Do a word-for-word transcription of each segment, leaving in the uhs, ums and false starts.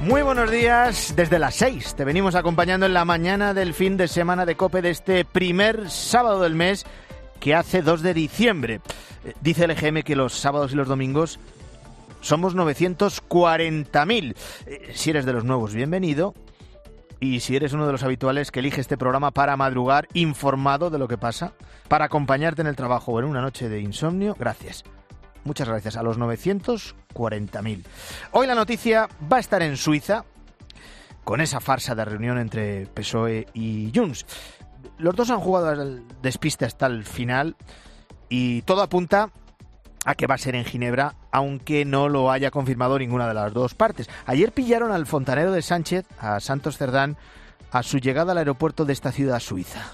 Muy buenos días, desde las seis te venimos acompañando en la mañana del fin de semana de COPE de este primer sábado del mes que hace dos de diciembre. Dice el E G M que los sábados y los domingos somos novecientos cuarenta mil. Si eres de los nuevos, bienvenido. Y si eres uno de los habituales que elige este programa para madrugar informado de lo que pasa, para acompañarte en el trabajo o en una noche de insomnio, gracias. Muchas gracias a los novecientos cuarenta mil. Hoy la noticia va a estar en Suiza, con esa farsa de reunión entre P S O E y Junts. Los dos han jugado al despiste hasta el final y todo apunta a que va a ser en Ginebra, aunque no lo haya confirmado ninguna de las dos partes. Ayer pillaron al fontanero de Sánchez, a Santos Cerdán, a su llegada al aeropuerto de esta ciudad suiza.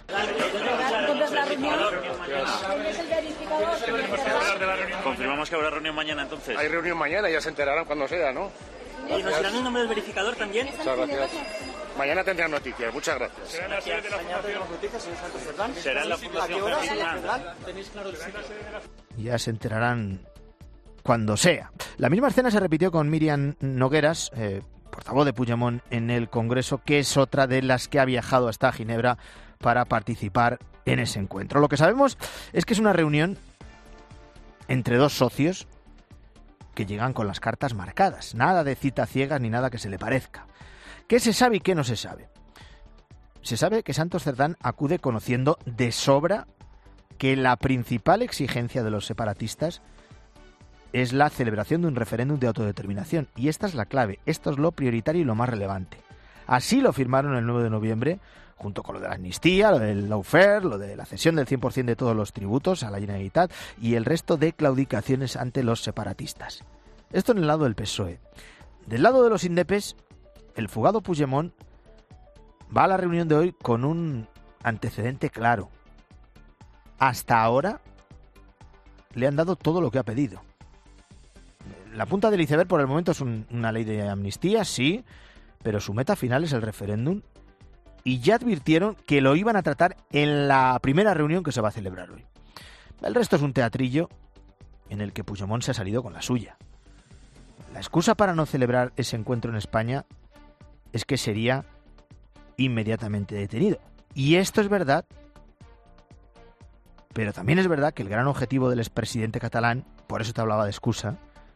Confirmamos que habrá reunión mañana, entonces. Hay reunión mañana, ya se enterarán cuando sea, ¿no? ¿Y nos dirán el nombre del verificador también? Muchas gracias. Mañana tendrán noticias, muchas gracias. ¿Será en la sede de la Fundación? Noticias en Santos Cerdán? ¿Será en la Fundación? ¿Tenéis claro el sitio? Ya se enterarán cuando sea. La misma escena se repitió con Míriam Nogueras, eh, portavoz de Puigdemont en el Congreso, que es otra de las que ha viajado hasta Ginebra para participar en ese encuentro. Lo que sabemos es que es una reunión entre dos socios que llegan con las cartas marcadas. Nada de cita ciegas ni nada que se le parezca. ¿Qué se sabe y qué no se sabe? Se sabe que Santos Cerdán acude conociendo de sobra que la principal exigencia de los separatistas es la celebración de un referéndum de autodeterminación. Y esta es la clave, esto es lo prioritario y lo más relevante. Así lo firmaron el nueve de noviembre, junto con lo de la amnistía, lo del lawfare, lo de la cesión del cien por ciento de todos los tributos a la Generalitat y el resto de claudicaciones ante los separatistas. Esto en el lado del P S O E. Del lado de los indepes, el fugado Puigdemont va a la reunión de hoy con un antecedente claro. Hasta ahora le han dado todo lo que ha pedido. La punta del iceberg por el momento es un, una ley de amnistía, sí, pero su meta final es el referéndum y ya advirtieron que lo iban a tratar en la primera reunión que se va a celebrar hoy. El resto es un teatrillo en el que Puigdemont se ha salido con la suya. La excusa para no celebrar ese encuentro en España es que sería inmediatamente detenido. Y esto es verdad, pero también es verdad que el gran objetivo del expresidente catalán, por eso te hablaba de excusa,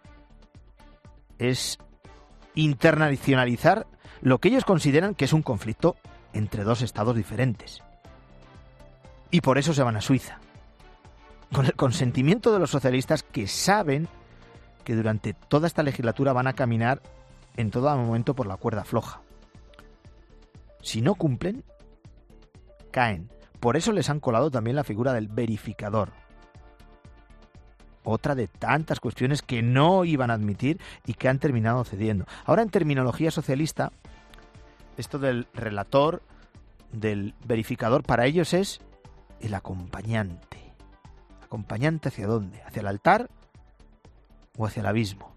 es internacionalizar lo que ellos consideran que es un conflicto entre dos estados diferentes. Y por eso se van a Suiza, con el consentimiento de los socialistas que saben que durante toda esta legislatura van a caminar en todo momento por la cuerda floja. Si no cumplen, caen. Por eso les han colado también la figura del verificador. Otra de tantas cuestiones que no iban a admitir y que han terminado cediendo. Ahora, en terminología socialista, esto del relator, del verificador, para ellos es el acompañante. ¿Acompañante hacia dónde? ¿Hacia el altar o hacia el abismo?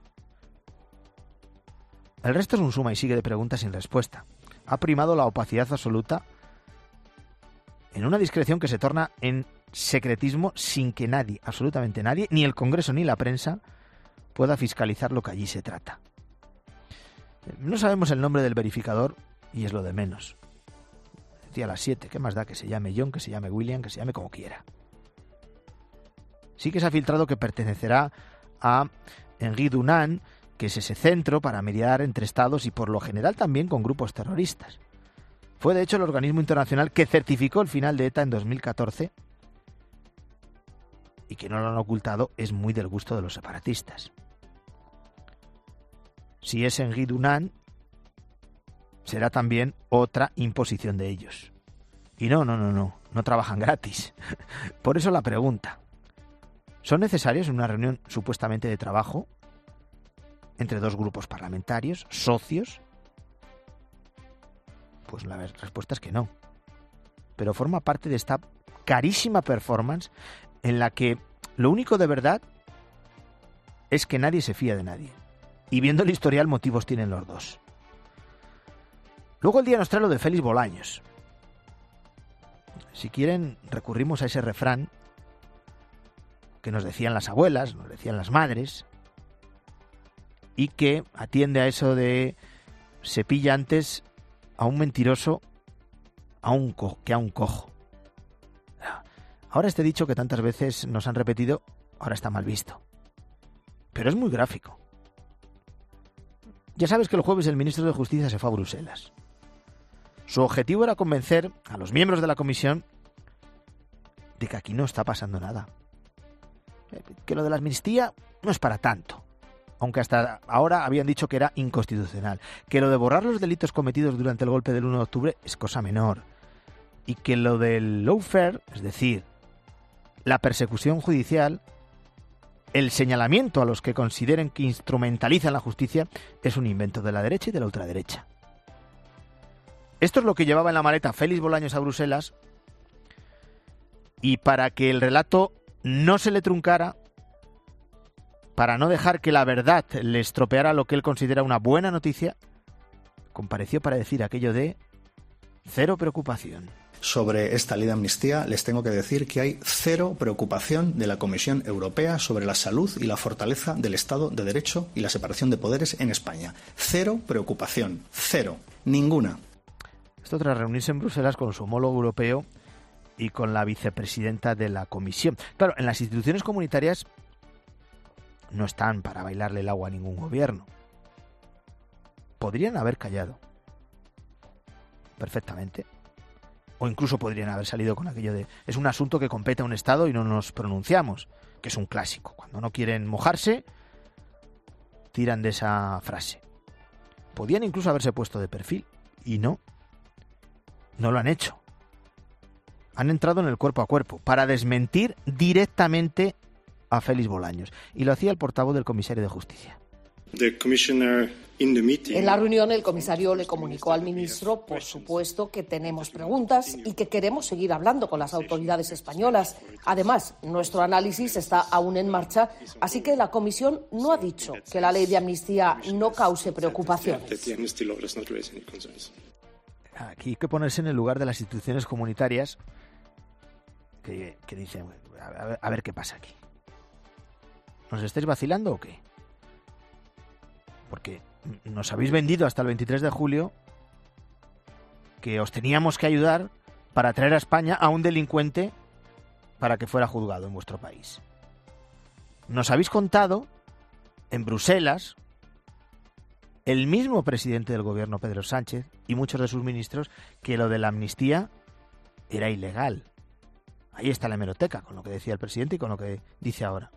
El resto es un suma y sigue de preguntas sin respuesta. Ha primado la opacidad absoluta en una discreción que se torna en secretismo sin que nadie, absolutamente nadie, ni el Congreso ni la prensa, pueda fiscalizar lo que allí se trata. No sabemos el nombre del verificador y es lo de menos. Decía a las siete, ¿qué más da? Que se llame John, que se llame William, que se llame como quiera. Sí que se ha filtrado que pertenecerá a Henri Dunant, que es ese centro para mediar entre estados y por lo general también con grupos terroristas. Fue de hecho el organismo internacional que certificó el final de ETA en dos mil catorce y que no lo han ocultado es muy del gusto de los separatistas. Si es Henri Dunant, será también otra imposición de ellos. Y no, no, no, no, no trabajan gratis. Por eso la pregunta, ¿son necesarios en una reunión supuestamente de trabajo entre dos grupos parlamentarios, socios? Pues la respuesta es que no. Pero forma parte de esta carísima performance en la que lo único de verdad es que nadie se fía de nadie. Y viendo el historial, motivos tienen los dos. Luego el día nos trae lo de Félix Bolaños. Si quieren, recurrimos a ese refrán que nos decían las abuelas, nos decían las madres, y que atiende a eso de se pilla antes a un mentiroso a un co- que a un cojo. Ahora este dicho que tantas veces nos han repetido, ahora está mal visto. Pero es muy gráfico. Ya sabes que el jueves el ministro de Justicia se fue a Bruselas. Su objetivo era convencer a los miembros de la comisión de que aquí no está pasando nada. Que lo de la amnistía no es para tanto. Aunque hasta ahora habían dicho que era inconstitucional. Que lo de borrar los delitos cometidos durante el golpe del uno de octubre es cosa menor. Y que lo del lawfare, es decir, la persecución judicial, el señalamiento a los que consideren que instrumentalizan la justicia, es un invento de la derecha y de la ultraderecha. Esto es lo que llevaba en la maleta Félix Bolaños a Bruselas, y para que el relato no se le truncara, para no dejar que la verdad le estropeara lo que él considera una buena noticia, compareció para decir aquello de cero preocupación. Sobre esta ley de amnistía les tengo que decir que hay cero preocupación de la Comisión Europea sobre la salud y la fortaleza del Estado de Derecho y la separación de poderes en España. Cero preocupación. Cero. Ninguna. Esto tras reunirse en Bruselas con su homólogo europeo y con la vicepresidenta de la Comisión. Claro, en las instituciones comunitarias no están para bailarle el agua a ningún gobierno. Podrían haber callado. Perfectamente. O incluso podrían haber salido con aquello de es un asunto que compete a un Estado y no nos pronunciamos, que es un clásico. Cuando no quieren mojarse, tiran de esa frase. Podían incluso haberse puesto de perfil, y no. No lo han hecho. Han entrado en el cuerpo a cuerpo para desmentir directamente a Félix Bolaños. Y lo hacía el portavoz del comisario de Justicia. En la reunión, el comisario le comunicó al ministro, por supuesto, que tenemos preguntas y que queremos seguir hablando con las autoridades españolas. Además, nuestro análisis está aún en marcha, así que la comisión no ha dicho que la ley de amnistía no cause preocupaciones. Aquí hay que ponerse en el lugar de las instituciones comunitarias que, que dicen, a ver, a ver qué pasa aquí. ¿Nos estáis vacilando o qué? Porque nos habéis vendido hasta el veintitrés de julio que os teníamos que ayudar para traer a España a un delincuente para que fuera juzgado en vuestro país. Nos habéis contado en Bruselas, el mismo presidente del gobierno, Pedro Sánchez, y muchos de sus ministros, que lo de la amnistía era ilegal. Ahí está la hemeroteca, con lo que decía el presidente y con lo que dice ahora.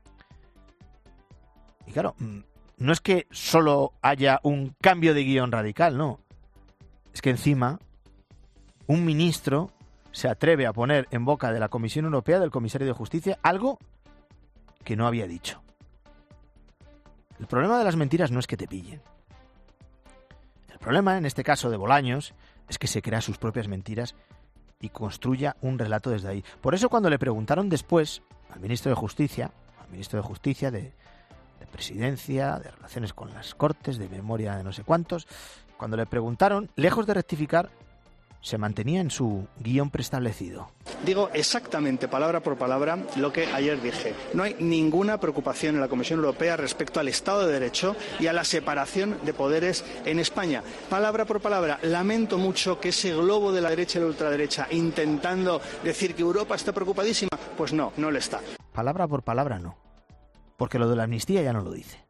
Y claro, no es que solo haya un cambio de guión radical, no. Es que encima un ministro se atreve a poner en boca de la Comisión Europea, del comisario de Justicia, algo que no había dicho. El problema de las mentiras no es que te pillen. El problema, en este caso de Bolaños, es que se crea sus propias mentiras y construya un relato desde ahí. Por eso cuando le preguntaron después al ministro de Justicia, al ministro de Justicia de... de Presidencia, de Relaciones con las Cortes, de Memoria de no sé cuántos, cuando le preguntaron, lejos de rectificar, se mantenía en su guión preestablecido. Digo exactamente, palabra por palabra, lo que ayer dije. No hay ninguna preocupación en la Comisión Europea respecto al Estado de Derecho y a la separación de poderes en España. Palabra por palabra, lamento mucho que ese globo de la derecha y la ultraderecha intentando decir que Europa está preocupadísima, pues no, no lo está. Palabra por palabra no. Porque lo de la amnistía ya no lo dice.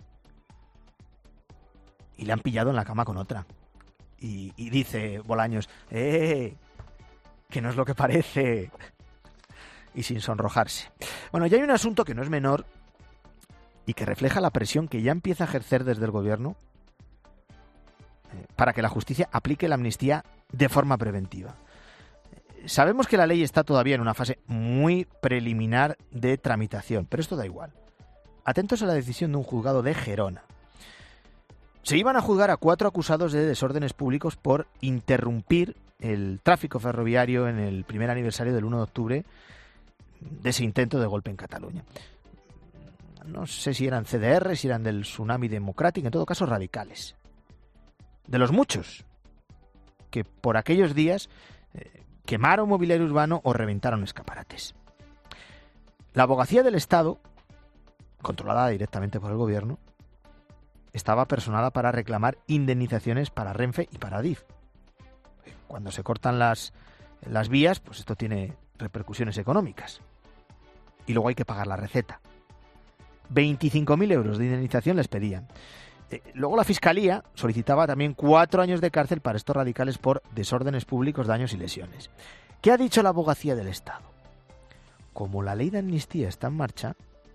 Y le han pillado en la cama con otra. Y, y dice Bolaños, ¡eh! Que no es lo que parece. Y sin sonrojarse. Bueno, ya hay un asunto que no es menor y que refleja la presión que ya empieza a ejercer desde el gobierno eh, para que la justicia aplique la amnistía de forma preventiva. Sabemos que la ley está todavía en una fase muy preliminar de tramitación, pero esto da igual. Atentos a la decisión de un juzgado de Gerona. Se iban a juzgar a cuatro acusados de desórdenes públicos por interrumpir el tráfico ferroviario en el primer aniversario del uno de octubre de ese intento de golpe en Cataluña. No sé si eran C D R, si eran del Tsunami Democrático, en todo caso radicales. De los muchos que por aquellos días eh, quemaron mobiliario urbano o reventaron escaparates. La abogacía del Estado, controlada directamente por el gobierno, estaba personada para reclamar indemnizaciones para Renfe y para Adif. Cuando se cortan las, las vías, pues esto tiene repercusiones económicas. Y luego hay que pagar la receta. veinticinco mil euros de indemnización les pedían. Eh, luego la Fiscalía solicitaba también cuatro años de cárcel para estos radicales por desórdenes públicos, daños y lesiones. ¿Qué ha dicho la Abogacía del Estado? Como la ley de amnistía está en marcha,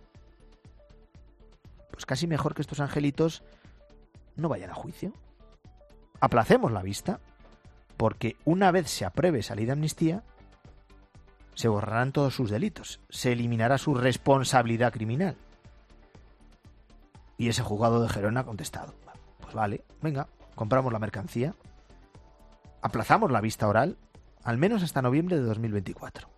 pues casi mejor que estos angelitos no vayan a juicio. Aplacemos la vista, porque una vez se apruebe esa ley de amnistía, se borrarán todos sus delitos, se eliminará su responsabilidad criminal. Y ese juzgado de Gerona ha contestado: pues vale, venga, compramos la mercancía, aplazamos la vista oral, al menos hasta noviembre de dos mil veinticuatro.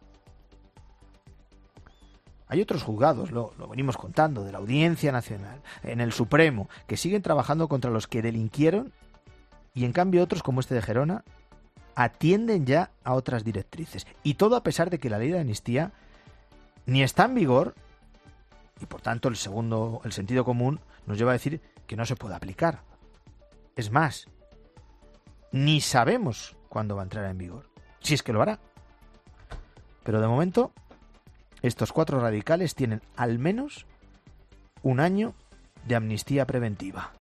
Hay otros juzgados, lo, lo venimos contando, de la Audiencia Nacional, en el Supremo, que siguen trabajando contra los que delinquieron, y en cambio otros, como este de Gerona, atienden ya a otras directrices. Y todo a pesar de que la ley de amnistía ni está en vigor, y por tanto el segundo, el sentido común nos lleva a decir que no se puede aplicar. Es más, ni sabemos cuándo va a entrar en vigor, si es que lo hará. Pero de momento, estos cuatro radicales tienen al menos un año de amnistía preventiva.